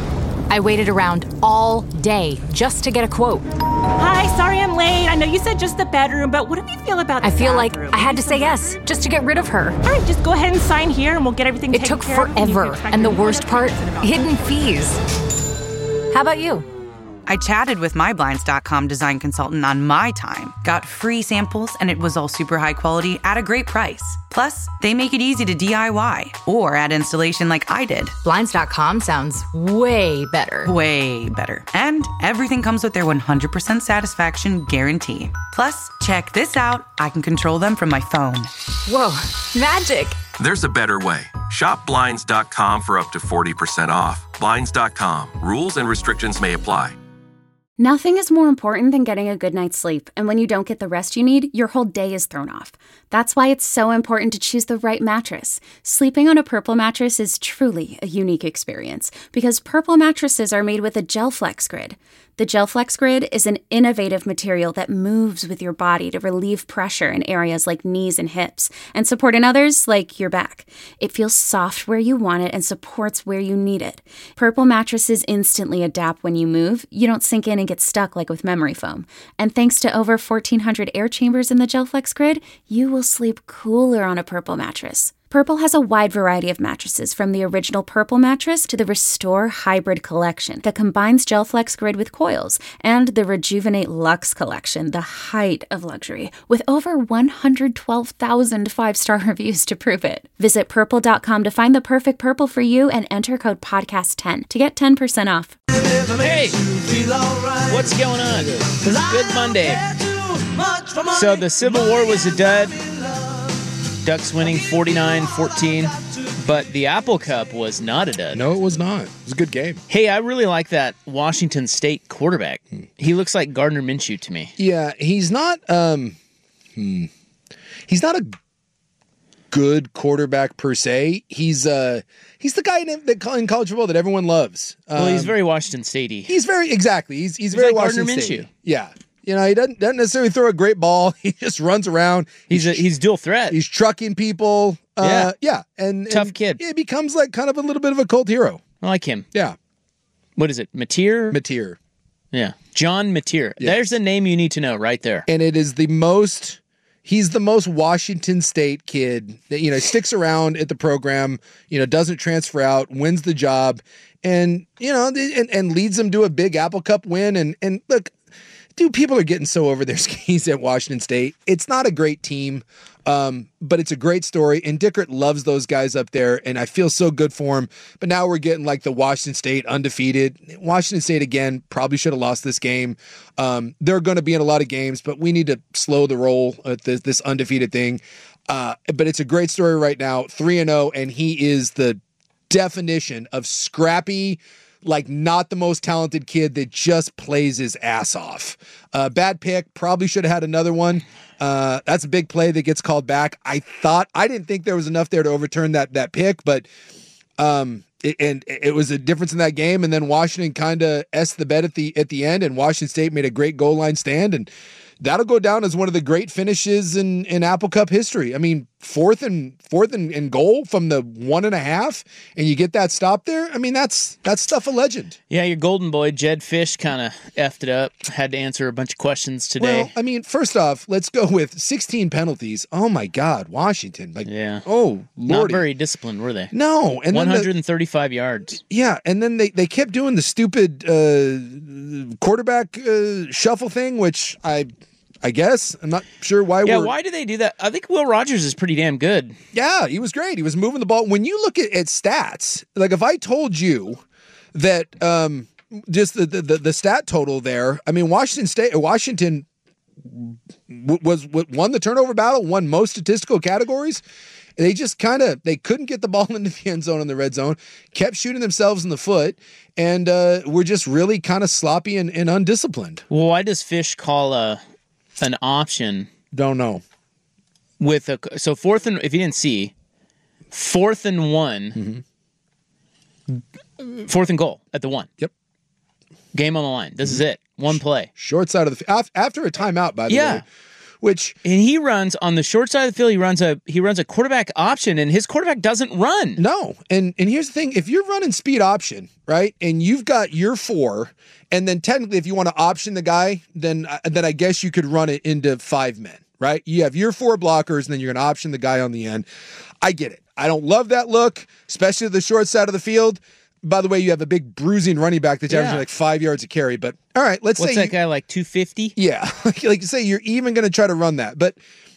I waited around all day just to get a quote. Hi, sorry I'm late. I know you said just the bedroom, but what do you feel about the I feel bathroom? like I had to say yes just to get rid of her. All right, just go ahead and sign here and we'll get everything It taken took care of. forever, and the worst part, hidden fees. How about you? I chatted with my Blinds dot com design consultant on my time, got free samples, and it was all super high quality at a great price. Plus, they make it easy to D I Y or add installation like I did. Blinds dot com sounds way better. Way better. And everything comes with their one hundred percent satisfaction guarantee. Plus, check this out. I can control them from my phone. Whoa, magic. There's a better way. Shop Blinds dot com for up to forty percent off. Blinds dot com. Rules and restrictions may apply. Nothing is more important than getting a good night's sleep, and when you don't get the rest you need, your whole day is thrown off. That's why it's so important to choose the right mattress. Sleeping on a Purple mattress is truly a unique experience, because Purple mattresses are made with a GelFlex Grid. The GelFlex Grid is an innovative material that moves with your body to relieve pressure in areas like knees and hips, and support in others like your back. It feels soft where you want it and supports where you need it. Purple mattresses instantly adapt when you move. You don't sink in and get stuck like with memory foam. And thanks to over fourteen hundred air chambers in the GelFlex Grid, you will sleep cooler on a Purple mattress. Purple has a wide variety of mattresses, from the original Purple mattress to the Restore Hybrid collection that combines GelFlex Grid with coils, and the Rejuvenate Luxe collection, the height of luxury, with over one hundred twelve thousand five-star reviews to prove it. Visit purple dot com to find the perfect Purple for you and enter code podcast ten to get ten percent off. Hey, what's going on? Good Monday. So the Civil War was a dud. Ducks winning forty-nine fourteen, but the Apple Cup was not a dud. No, it was not. It was a good game. Hey, I really like that Washington State quarterback. Hmm. He looks like Gardner Minshew to me. Yeah, he's not um hmm, he's not a good quarterback per se. He's uh he's the guy in, in college football that everyone loves. Well, um, he's very Washington Statey. He's very exactly. He's he's, he's very like Washington Gardner Statey. Minshew. Yeah. You know, he doesn't, doesn't necessarily throw a great ball. He just runs around. He's he's, a, he's dual threat. He's trucking people. Uh, yeah, yeah, and tough and kid. It becomes like kind of a little bit of a cult hero. I like him. Yeah. What is it? Mateer? Mateer. Yeah, John Mateer. Yes. There's a name you need to know right there. And it is the most. He's the most Washington State kid that, you know, sticks around at the program. You know, doesn't transfer out, wins the job, and you know, and, and leads them to a big Apple Cup win. And and look. Dude, people are getting so over their skis at Washington State. It's not a great team, um, but it's a great story. And Dickert loves those guys up there, and I feel so good for him. But now we're getting like the Washington State undefeated. Washington State, again, probably should have lost this game. Um, they're going to be in a lot of games, but we need to slow the roll at this, this undefeated thing. Uh, but it's a great story right now, three and oh, and he is the definition of scrappy, like not the most talented kid that just plays his ass off. Uh, bad pick. Probably should have had another one. Uh, that's a big play that gets called back. I thought, I didn't think there was enough there to overturn that, that pick, but um, it, and it was a difference in that game. And then Washington kind of s the bed at the, at the end, and Washington State made a great goal line stand, and that'll go down as one of the great finishes in, in Apple Cup history. I mean, fourth and fourth and, and goal from the one and a half, and you get that stop there. I mean, that's that's stuff a legend. Yeah, your golden boy Jed Fish kind of effed it up. Had to answer a bunch of questions today. Well, I mean, first off, let's go with sixteen penalties. Oh my God, Washington! Like, yeah. Oh, Lordy. Not very disciplined, were they? No, and one hundred thirty-five the, yards. Yeah, and then they they kept doing the stupid uh, quarterback uh, shuffle thing, which I. I guess. I'm not sure why yeah, we're... why do they do that? I think Will Rogers is pretty damn good. Yeah, he was great. He was moving the ball. When you look at, at stats, like if I told you that um, just the, the, the stat total there, I mean, Washington State, Washington w- was w- won the turnover battle, won most statistical categories. They just kind of, they couldn't get the ball into the end zone in the red zone, kept shooting themselves in the foot, and uh, were just really kind of sloppy and, and undisciplined. Well, why does Fish call a... an option? Don't know. With a so fourth and if you didn't see, fourth and one, mm-hmm. fourth and goal at the one. Yep. Game on the line. This is it. One play. Short side of the after a timeout. By the yeah. way, which and he runs on the short side of the field. He runs a he runs a quarterback option, and his quarterback doesn't run. No, and and here's the thing: if you're running speed option, right, and you've got your four, and then technically, if you want to option the guy, then then I guess you could run it into five men, right? You have your four blockers, and then you're going to option the guy on the end. I get it. I don't love that look, especially the short side of the field. By the way, you have a big bruising running back that's averaging Yeah. like five yards of carry. But all right, let's What's say that you, guy like two fifty? yeah, like, like say you're even going to try to run that. But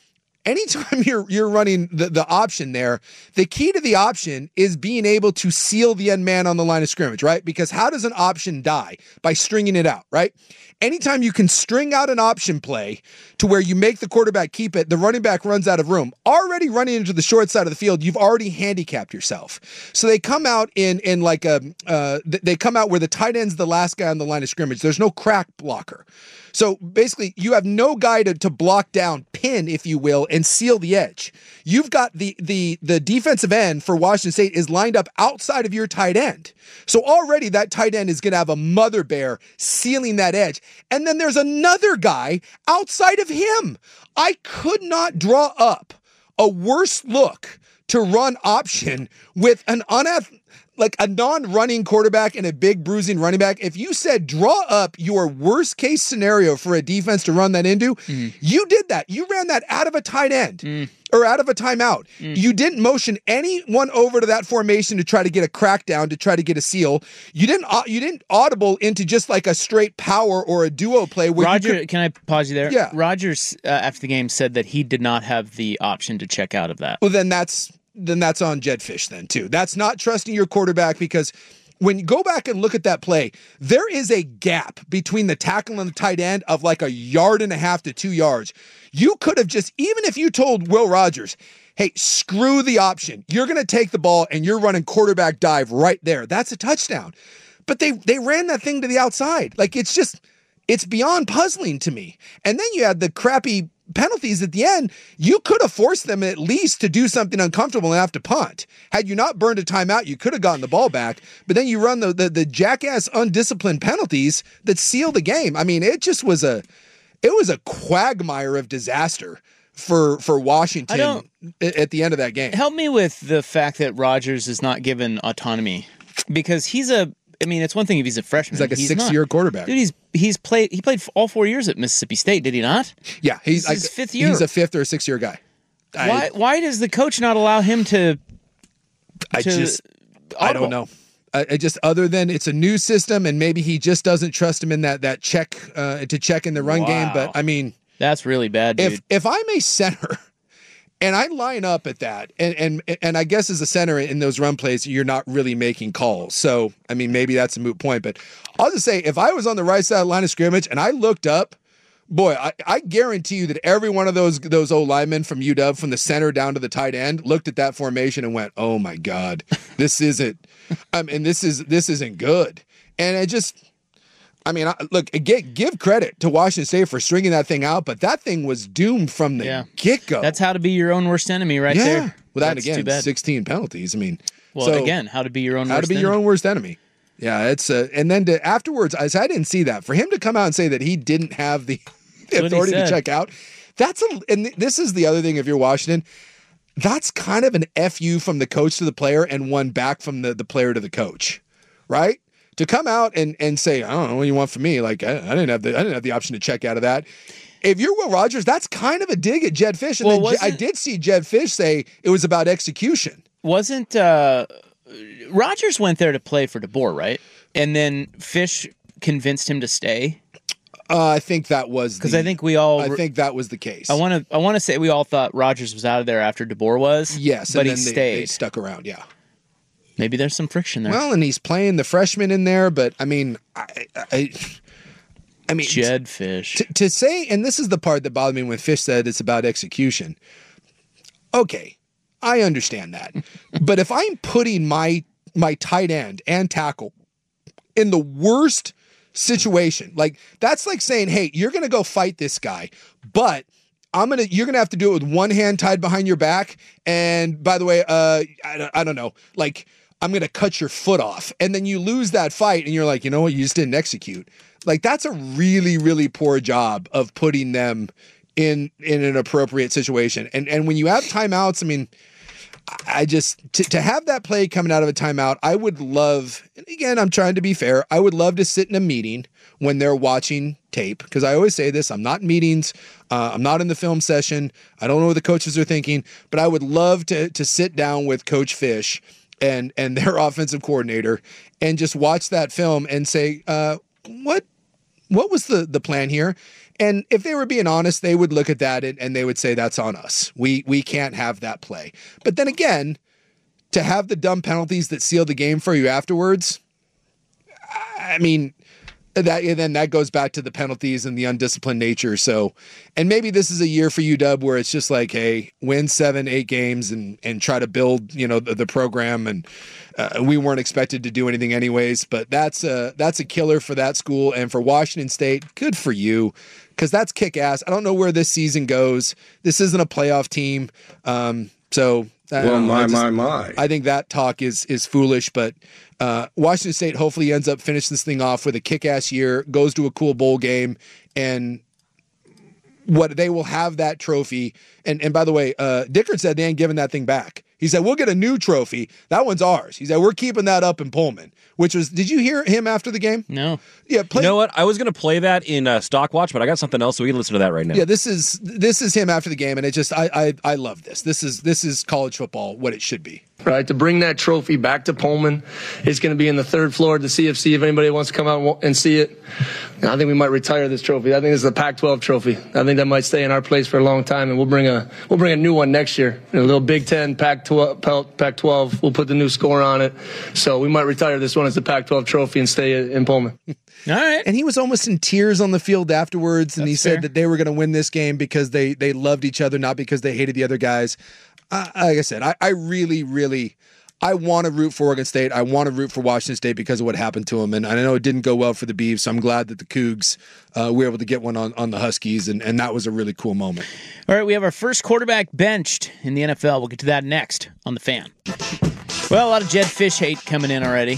anytime you're you're running the, the option there, the key to the option is being able to seal the end man on the line of scrimmage, right? Because how does an option die? By stringing it out, right? Anytime you can string out an option play to where you make the quarterback keep it, the running back runs out of room. Already running into the short side of the field, you've already handicapped yourself. So they come out in in like a uh, they come out where the tight end's the last guy on the line of scrimmage. There's no crack blocker. So basically, you have no guy to, to block down, pin, if you will, and seal the edge. You've got the the the defensive end for Washington State is lined up outside of your tight end. So already that tight end is going to have a mother bear sealing that edge. And then there's another guy outside of him. I could not draw up a worse look to run option with an unath like a non-running quarterback and a big bruising running back. If you said draw up your worst case scenario for a defense to run that into, mm. you did that. You ran that out of a tight end mm. or out of a timeout. Mm. You didn't motion anyone over to that formation to try to get a crackdown, to try to get a seal. You didn't you didn't audible into just like a straight power or a duo play. Where Roger, you could, can I pause you there? Yeah. Rogers, uh, after the game, said that he did not have the option to check out of that. Well, then that's then that's on Jedd Fisch then too. That's not trusting your quarterback, because when you go back and look at that play, there is a gap between the tackle and the tight end of like a yard and a half to two yards. You could have just, even if you told Will Rogers, hey, screw the option, you're going to take the ball and you're running quarterback dive right there, that's a touchdown. But they they ran that thing to the outside. Like, it's just, it's beyond puzzling to me. And then you had the crappy penalties at the end. You could have forced them at least to do something uncomfortable and have to punt. Had you not burned a timeout, you could have gotten the ball back. But then you run the the, the jackass undisciplined penalties that seal the game. I mean, it just was a it was a quagmire of disaster for for Washington at the end of that game. Help me with the fact that Rodgers is not given autonomy, because he's a I mean, it's one thing if he's a freshman. He's like a he's six-year not. quarterback. Dude, he's he's played he played all four years at Mississippi State, did he not? Yeah, he's his like, fifth year. He's a fifth or a sixth year guy. Why I, why does the coach not allow him to? I to just audible? I don't know. I, I just other than it's a new system and maybe he just doesn't trust him in that that check uh, to check in the run wow. game. But I mean, that's really bad, dude. If if I'm a center and I line up at that, and and and I guess as a center in those run plays, you're not really making calls. So, I mean, maybe that's a moot point. But I'll just say, if I was on the right side of the line of scrimmage and I looked up, boy, I, I guarantee you that every one of those those O linemen from U W, from the center down to the tight end, looked at that formation and went, "Oh my God, this isn't, um, and this is this isn't good." And it just. I mean, look, give, give credit to Washington State for stringing that thing out, but that thing was doomed from the yeah. get-go. That's how to be your own worst enemy right yeah. there. Well, that, again, sixteen penalties. I mean, well, so, again, how to be your own how worst to be enemy. your own worst enemy. Yeah, it's uh, and then to, afterwards, I, I didn't see that. For him to come out and say that he didn't have the, the authority to check out, that's a, and this is the other thing if you're Washington, that's kind of an F U from the coach to the player and one back from the, the player to the coach, right? To come out and, and say, I don't know what you want from me. Like, I, I didn't have the I didn't have the option to check out of that. If you're Will Rogers, that's kind of a dig at Jedd Fisch. And well, then I did see Jedd Fisch say it was about execution. Wasn't uh, Rogers went there to play for DeBoer, right? And then Fisch convinced him to stay. Uh, I think that was because I think we all. I think that was the case. I want to. I want to say we all thought Rogers was out of there after DeBoer was. Yes, but and he then stayed. They, they stuck around. Yeah. Maybe there's some friction there. Well, and he's playing the freshman in there, but I mean, I, I, I mean, Jedd Fisch. To, to say, and this is the part that bothered me when Fisch said it's about execution. Okay, I understand that, but if I'm putting my my tight end and tackle in the worst situation, like that's like saying, hey, you're gonna go fight this guy, but I'm gonna. You're gonna have to do it with one hand tied behind your back. And by the way, uh, I, I don't know, like. I'm going to cut your foot off. And then you lose that fight and you're like, you know what? You just didn't execute. Like, that's a really, really poor job of putting them in in an appropriate situation. And and when you have timeouts, I mean, I just to, to have that play coming out of a timeout, I would love, and again, I'm trying to be fair, I would love to sit in a meeting when they're watching tape, because I always say this, I'm not in meetings, uh, I'm not in the film session, I don't know what the coaches are thinking, but I would love to to sit down with Coach Fish and and their offensive coordinator and just watch that film and say, uh, what what was the the plan here? And if they were being honest, they would look at that and, and they would say, that's on us. We we can't have that play. But then again, to have the dumb penalties that seal the game for you afterwards, I mean, that and then that goes back to the penalties and the undisciplined nature. So, and maybe this is a year for U W where it's just like, hey, win seven, eight games and and try to build, you know, the, the program. And uh, we weren't expected to do anything anyways. But that's a that's a killer for that school and for Washington State. Good for you, because that's kick ass. I don't know where this season goes. This isn't a playoff team. Um, so. Well, my, just, my, my. I think that talk is is foolish, but uh, Washington State hopefully ends up finishing this thing off with a kick-ass year, goes to a cool bowl game, and what they will have that trophy. And and by the way, uh, Dickert said they ain't giving that thing back. He said, we'll get a new trophy. That one's ours. He said, we're keeping that up in Pullman, which was, did you hear him after the game? No. Yeah. Play, you know what? I was going to play that in uh, Stock Watch, but I got something else, so we can listen to that right now. Yeah, this is this is him after the game, and it just, I I, I love this. This is This is college football, what it should be. Right, to bring that trophy back to Pullman. It's going to be in the third floor of the C F C if anybody wants to come out and see it. And I think we might retire this trophy. I think this is a Pac twelve trophy. I think that might stay in our place for a long time, and we'll bring a we'll bring a new one next year. A little Big Ten, Pac twelve. We'll put the new score on it. So we might retire this one as the Pac twelve trophy and stay in Pullman. All right. And he was almost in tears on the field afterwards, and That's he said fair. that they were going to win this game because they they loved each other, not because they hated the other guys. Uh, like I said, I, I really, really, I want to root for Oregon State. I want to root for Washington State because of what happened to them. And I know it didn't go well for the Beavs, so I'm glad that the Cougs uh, were able to get one on, on the Huskies, and, and that was a really cool moment. All right, we have our first quarterback benched in the N F L. We'll get to that next on The Fan. Well, a lot of Jedd Fisch hate coming in already.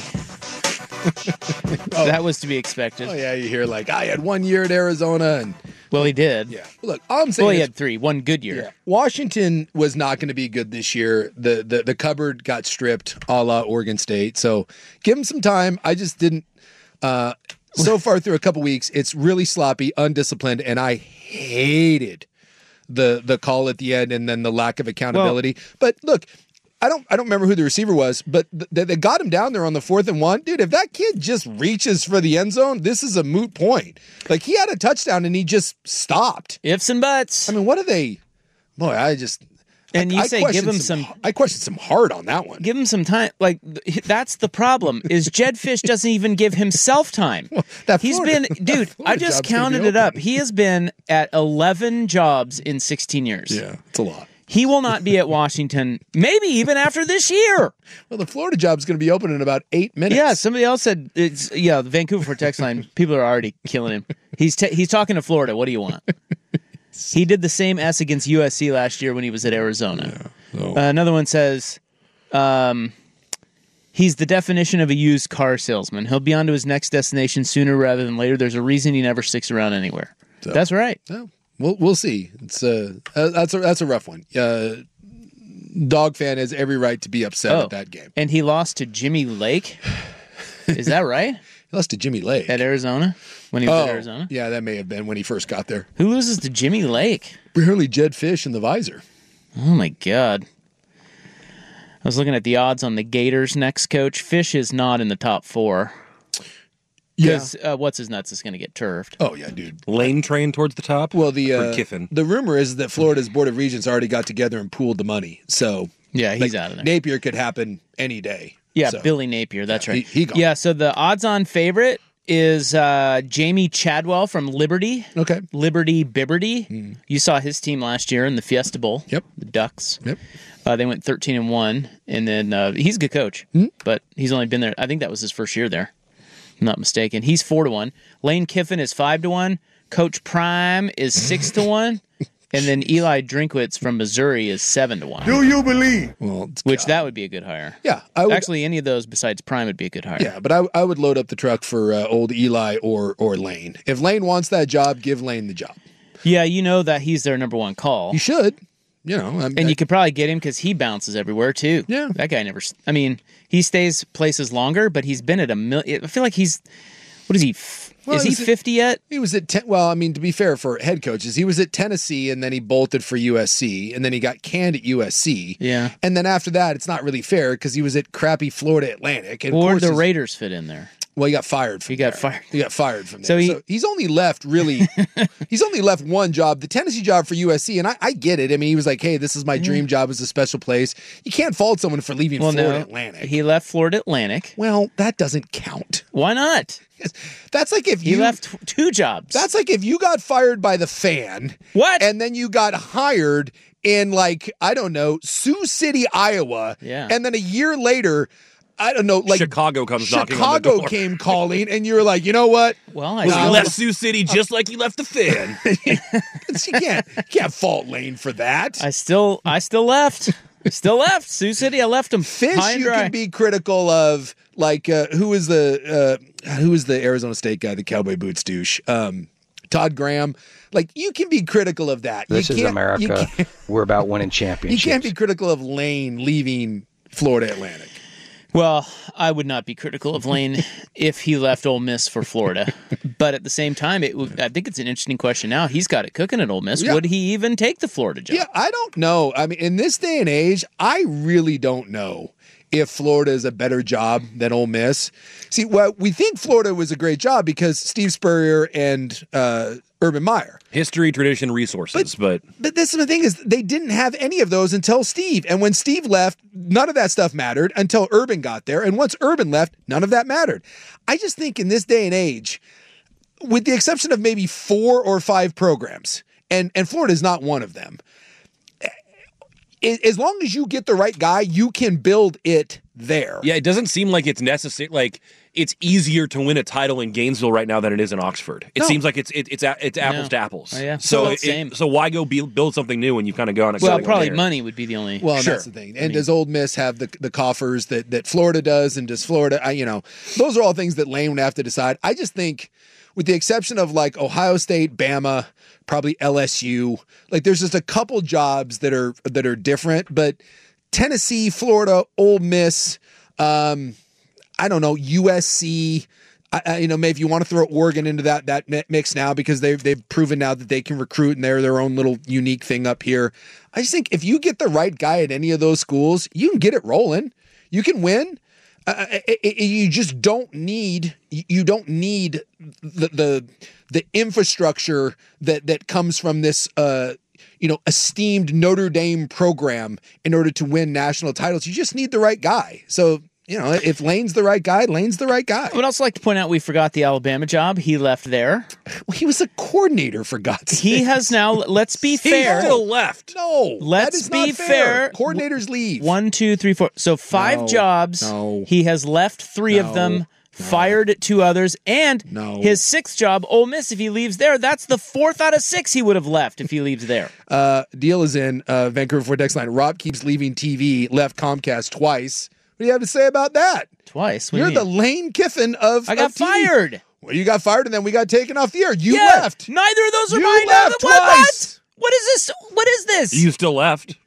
oh. That was to be expected. Oh, yeah, you hear like, I had one year at Arizona, and well, he did. Yeah. Look, all I'm saying well, he is, had three. One good year. Yeah. Washington was not going to be good this year. The, the the cupboard got stripped a la Oregon State. So give him some time. I just didn't. Uh, so far through a couple weeks, it's really sloppy, undisciplined, and I hated the the call at the end and then the lack of accountability. Well, but look, I don't I don't remember who the receiver was, but th- they got him down there on the fourth and one. Dude, if that kid just reaches for the end zone, this is a moot point. Like, he had a touchdown and he just stopped. Ifs and buts. I mean, what are they? Boy, I just and I, you I say give him some, some. I questioned some hard on that one. Give him some time. Like, that's the problem. Is Jedd Fisch doesn't even give himself time. Well, that He's Florida, been, dude. I just counted it up. He has been at eleven jobs in sixteen years. Yeah, it's a lot. He will not be at Washington, maybe even after this year. Well, the Florida job is going to be open in about eight minutes. Yeah, somebody else said it's yeah. The Vancouver for text line. People are already killing him. He's t- he's talking to Florida. What do you want? He did the same S against U S C last year when he was at Arizona. Yeah, so. uh, another one says, um, he's the definition of a used car salesman. He'll be on to his next destination sooner rather than later. There's a reason he never sticks around anywhere. So, that's right. No. We'll we'll see. It's uh, uh that's a that's a rough one. Uh, Dog fan has every right to be upset oh, at that game. And he lost to Jimmy Lake. Is that right? He lost to Jimmy Lake at Arizona when he was oh, at Arizona. Yeah, that may have been when he first got there. Who loses to Jimmy Lake? Apparently, Jedd Fisch in the visor. Oh my God! I was looking at the odds on the Gators' next coach. Fisch is not in the top four. Because yeah. uh, what's his nuts is going to get turfed. Oh yeah, dude. Lane train towards the top. Well, the uh, Kiffin. The rumor is that Florida's Board of Regents already got together and pooled the money. So yeah, he's like, out of there. Napier could happen any day. Yeah, so. Billy Napier. That's yeah, right. He, he gone. Yeah. So the odds-on favorite is uh, Jamie Chadwell from Liberty. Okay. Liberty Bibberty. Mm. You saw his team last year in the Fiesta Bowl. Yep. The Ducks. Yep. Uh, they went thirteen and one, and then uh, he's a good coach, mm. but he's only been there. I think that was his first year there. I'm not mistaken. He's four to one. Lane Kiffin is five to one. Coach Prime is six to one, and then Eli Drinkwitz from Missouri is seven to one. Do you believe? Well, which God. That would be a good hire. Yeah, I would, actually, any of those besides Prime would be a good hire. Yeah, but I I would load up the truck for uh, old Eli or or Lane. If Lane wants that job, give Lane the job. Yeah, you know that he's their number one call. You should. You know, I'm, and I, you could probably get him because he bounces everywhere too. Yeah, that guy never. I mean, he stays places longer, but he's been at a million. I feel like he's. What is he? Well, is he fifty yet? He was at ten. Well, I mean, to be fair for head coaches, he was at Tennessee and then he bolted for U S C and then he got canned at U S C. Yeah, and then after that, it's not really fair because he was at crappy Florida Atlantic. And or the Raiders fit in there. Well, he got fired from He got there. fired. He got fired from there. So, he, so he's only left really, he's only left one job, the Tennessee job for U S C. And I, I get it. I mean, he was like, hey, this is my dream job as a special place. You can't fault someone for leaving well, Florida no, Atlantic. He left Florida Atlantic. Well, that doesn't count. Why not? That's like if he you left two jobs. That's like if you got fired by the Fan. What? And then you got hired in like, I don't know, Sioux City, Iowa. Yeah. And then a year later, I don't know, like Chicago comes knocking on the Chicago door. came calling, and you were like, you know what? Well, I well, he left Sioux City just like he left the Fan. you can't, you can't fault Lane for that. I still, I still left. Still left Sioux City. I left him. Fish, high and you dry. can be critical of, like uh, who is the uh, who is the Arizona State guy, the cowboy boots douche, um, Todd Graham. Like you can be critical of that. This you is can't- America. you can't- We're about winning You championships. can't be critical of Lane leaving Florida Atlantic. Well, I would not be critical of Lane if he left Ole Miss for Florida. But at the same time, it would, I think it's an interesting question now. He's got it cooking at Ole Miss. Yeah. Would he even take the Florida job? Yeah, I don't know. I mean, in this day and age, I really don't know if Florida is a better job than Ole Miss. See, well, we think Florida was a great job because Steve Spurrier and uh, Urban Meyer. History, tradition, resources, but, but but this is the thing is they didn't have any of those until Steve. And when Steve left, none of that stuff mattered until Urban got there. And once Urban left, none of that mattered. I just think in this day and age, with the exception of maybe four or five programs, and, and Florida is not one of them, as long as you get the right guy, you can build it there. Yeah, it doesn't seem like it's necessary. Like it's easier to win a title in Gainesville right now than it is in Oxford. It No. seems like it's it, it's a- it's apples Yeah. to apples. Oh, yeah. So Well, it, same. so why go be, build something new when you've kind of gone? Well, exciting probably there? money would be the only. Well, and Sure. that's the thing. And does Old Miss have the the coffers that that Florida does? And does Florida, I, you know, those are all things that Lane would have to decide. I just think, with the exception of like Ohio State, Bama, probably L S U, like there's just a couple jobs that are that are different. But Tennessee, Florida, Ole Miss, um, I don't know, U S C. I, I, you know, maybe if you want to throw Oregon into that that mi- mix now because they've they've proven now that they can recruit and they're their own little unique thing up here. I just think if you get the right guy at any of those schools, you can get it rolling. You can win. Uh, it, it, you just don't need you don't need the the, the infrastructure that that comes from this uh, you know esteemed Notre Dame program in order to win national titles. You just need the right guy. So. You know, if Lane's the right guy, Lane's the right guy. I would also like to point out we forgot the Alabama job. He left there. Well, he was a coordinator, for God's sake. He has now, let's be He fair. still left. No, Let's that is be not fair. Coordinators leave. One, two, three, four. So five No, jobs. no. He has left three No, of them, no. fired two others, and No. his sixth job, Ole Miss, if he leaves there, that's the fourth out of six he would have left if he leaves there. Uh, deal is in uh, Vancouver Ford text line. Rob keeps leaving T V, left Comcast twice. What do you have to say about that? Twice? What do You're you the mean? Lane Kiffin of I got of T V. fired. Well, you got fired, and then we got taken off the air. You Yeah, left. Neither of those are You mine. left what, twice. what? What is this? What is this? You still left.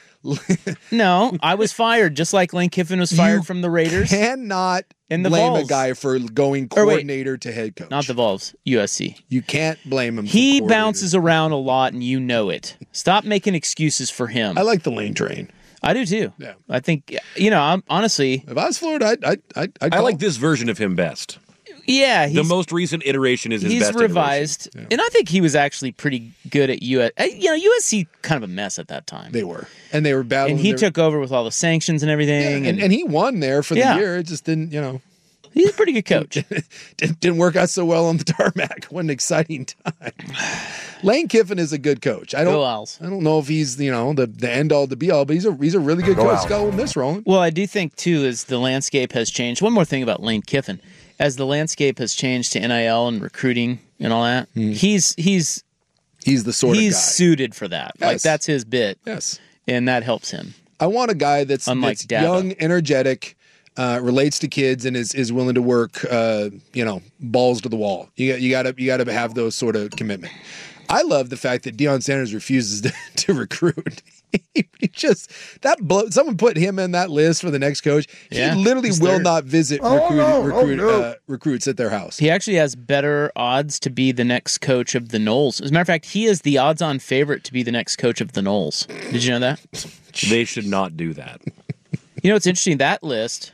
No, I was fired, just like Lane Kiffin was fired You from the Raiders. Cannot And the blame Vols. a guy for going Or wait, coordinator to head coach. Not the Vols, U S C. You can't blame him. He for coordinator. bounces around a lot, and you know it. Stop making excuses for him. I like the Lane train. I do too. Yeah. I think, you know, I'm honestly, If I was Florida, I'd, I'd, I'd, I'd I call like him. this version of him best. yeah, he's, The most recent iteration is his he's best revised, iteration. and I think he was actually pretty good at U S. You know, U S C kind of a mess at that time. They were, and they were battling. and he their- took over with all the sanctions and everything. Yeah, and, and, and he won there for the Yeah. year. It just didn't, you know, he's a pretty good coach. didn't, didn't work out so well on the tarmac. What an exciting time. Lane Kiffin is a good coach. I don't, Go Owls. I don't know if he's you know the, the end all, the be all, but he's a he's a really good Go coach. Owls. He's got Ole Miss rolling. Well, I do think too, as the landscape has changed. One more thing about Lane Kiffin, as the landscape has changed to N I L and recruiting and all that, he's he's He's the sort he's of guy. suited for that. Like Yes. that's his bit, Yes, and that helps him. I want a guy that's, Unlike that's Dabo. young, energetic, uh, relates to kids, and is is willing to work. Uh, you know, balls to the wall. You got you got to you got to have those sort of commitment. I love the fact that Deion Sanders refuses to, to recruit. He just that blow. Someone put him in that list for the next coach. He Yeah, literally he's will third. not visit Oh, recruit, no. recruit, Oh, no. uh, recruits at their house. He actually has better odds to be the next coach of the Knowles. As a matter of fact, he is the odds-on favorite to be the next coach of the Knowles. Did you know that? They should not do that. You know, it's interesting. That list,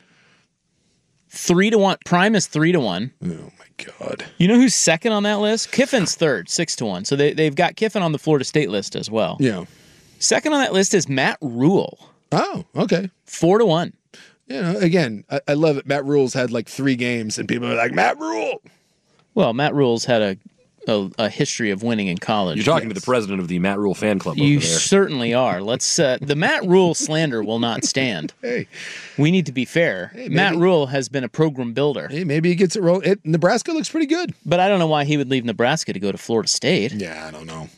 three to one. Prime is three to one. Oh my god! You know who's second on that list? Kiffin's third, six to one. So they they've got Kiffin on the Florida State list as well. Yeah. Second on that list is Matt Rule. Oh, okay. Four to one. You know, again, I, I love it. Matt Rule's had like three games, and people are like, Matt Rule. Well, Matt Rule's had a a, a history of winning in college. You're talking to the president of the Matt Rule fan club You over there. certainly are. Let's. Uh, the Matt Rule slander will not stand. Hey, we need to be fair. Hey, Matt maybe- Rule has been a program builder. Hey, maybe he gets it roll. It, Nebraska looks pretty good, but I don't know why he would leave Nebraska to go to Florida State. Yeah, I don't know.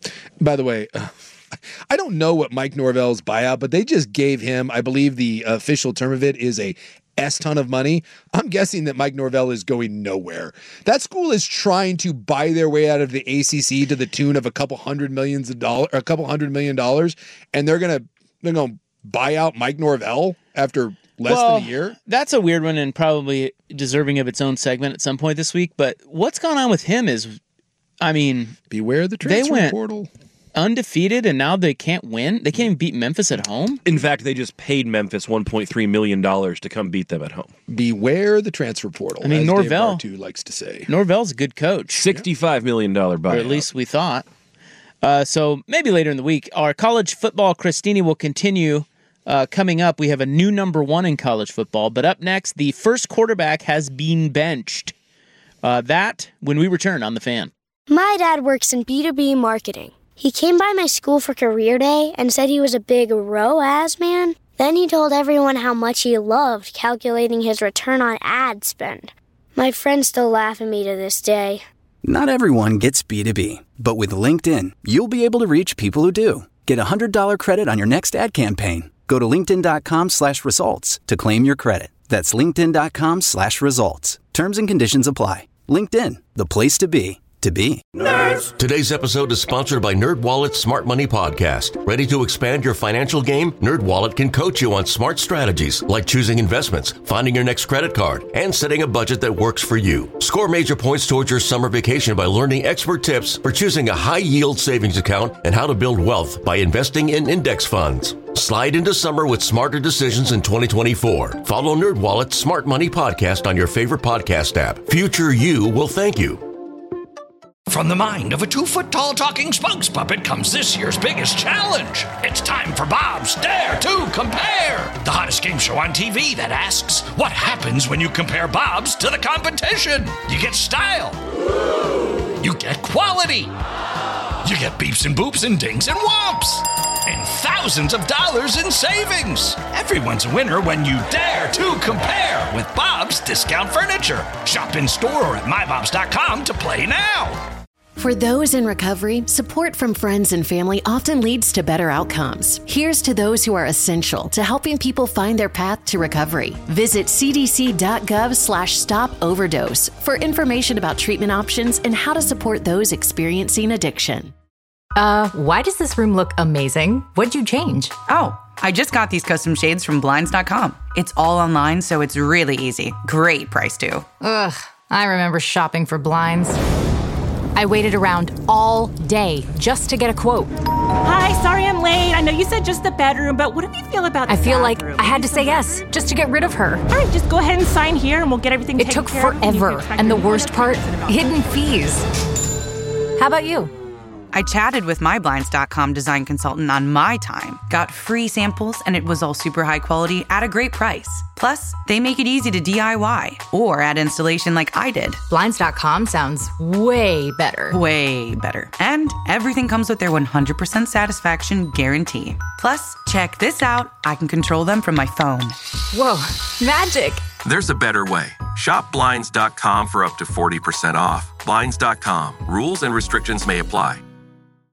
By the way, uh, I don't know what Mike Norvell's buyout, but they just gave him, I believe the official term of it is a S ton of money. I'm guessing that Mike Norvell is going nowhere. That school is trying to buy their way out of the A C C to the tune of a couple hundred millions of dollars, a couple hundred million dollars, and they're gonna they're gonna buy out Mike Norvell after less well, than a year. That's a weird one and probably deserving of its own segment at some point this week. But what's gone on with him is, I mean, beware the transfer they went portal. Undefeated, and now they can't win. They can't even beat Memphis at home. In fact, they just paid Memphis one point three million dollars to come beat them at home. Beware the transfer portal. I mean, as Norvell Dave Bartu likes to say. Norvell's a good coach. sixty-five million dollars buyout. Or at least we thought. Uh, so maybe later in the week, our college football Christini will continue. Uh, coming up, we have a new number one in college football. But up next, the first quarterback has been benched. Uh, that when we return on The Fan. My dad works in B two B marketing. He came by my school for career day and said he was a big R O A S man. Then he told everyone how much he loved calculating his return on ad spend. My friends still laugh at me to this day. Not everyone gets B two B, but with LinkedIn, you'll be able to reach people who do. Get a one hundred dollars credit on your next ad campaign. Go to linkedin.com slash results to claim your credit. That's linkedin.com slash results. Terms and conditions apply. LinkedIn, the place to be, to be. Nerds! Today's episode is sponsored by NerdWallet's Smart Money Podcast. Ready to expand your financial game? NerdWallet can coach you on smart strategies like choosing investments, finding your next credit card, and setting a budget that works for you. Score major points towards your summer vacation by learning expert tips for choosing a high-yield savings account and how to build wealth by investing in index funds. Slide into summer with smarter decisions in twenty twenty-four. Follow NerdWallet's Smart Money Podcast on your favorite podcast app. Future you will thank you. From the mind of a two-foot-tall talking spokes puppet comes this year's biggest challenge. It's time for Bob's Dare to Compare, the hottest game show on T V that asks, what happens when you compare Bob's to the competition? You get style. You get quality. You get beeps and boops and dings and whomps. And thousands of dollars in savings. Everyone's a winner when you dare to compare with Bob's Discount Furniture. Shop in store or at my bobs dot com to play now. For those in recovery, support from friends and family often leads to better outcomes. Here's to those who are essential to helping people find their path to recovery. Visit cdc.gov slash stop overdose for information about treatment options and how to support those experiencing addiction. Uh, why does this room look amazing? What'd you change? Oh, I just got these custom shades from Blinds dot com. It's all online, so it's really easy. Great price, too. Ugh, I remember shopping for blinds. I waited around all day just to get a quote. Hi, sorry I'm late. I know you said just the bedroom, but what do you feel about the I feel bathroom? like I had to say yes just to get rid of her. All right, just go ahead and sign here and we'll get everything It taken took care of. forever, and the worst part, hidden fees. How about you? I chatted with my Blinds dot com design consultant on my time, got free samples, and it was all super high quality at a great price. Plus, they make it easy to D I Y or add installation like I did. Blinds dot com sounds way better. Way better. And everything comes with their one hundred percent satisfaction guarantee. Plus, check this out. I can control them from my phone. Whoa, magic. There's a better way. Shop Blinds dot com for up to forty percent off. Blinds dot com. Rules and restrictions may apply.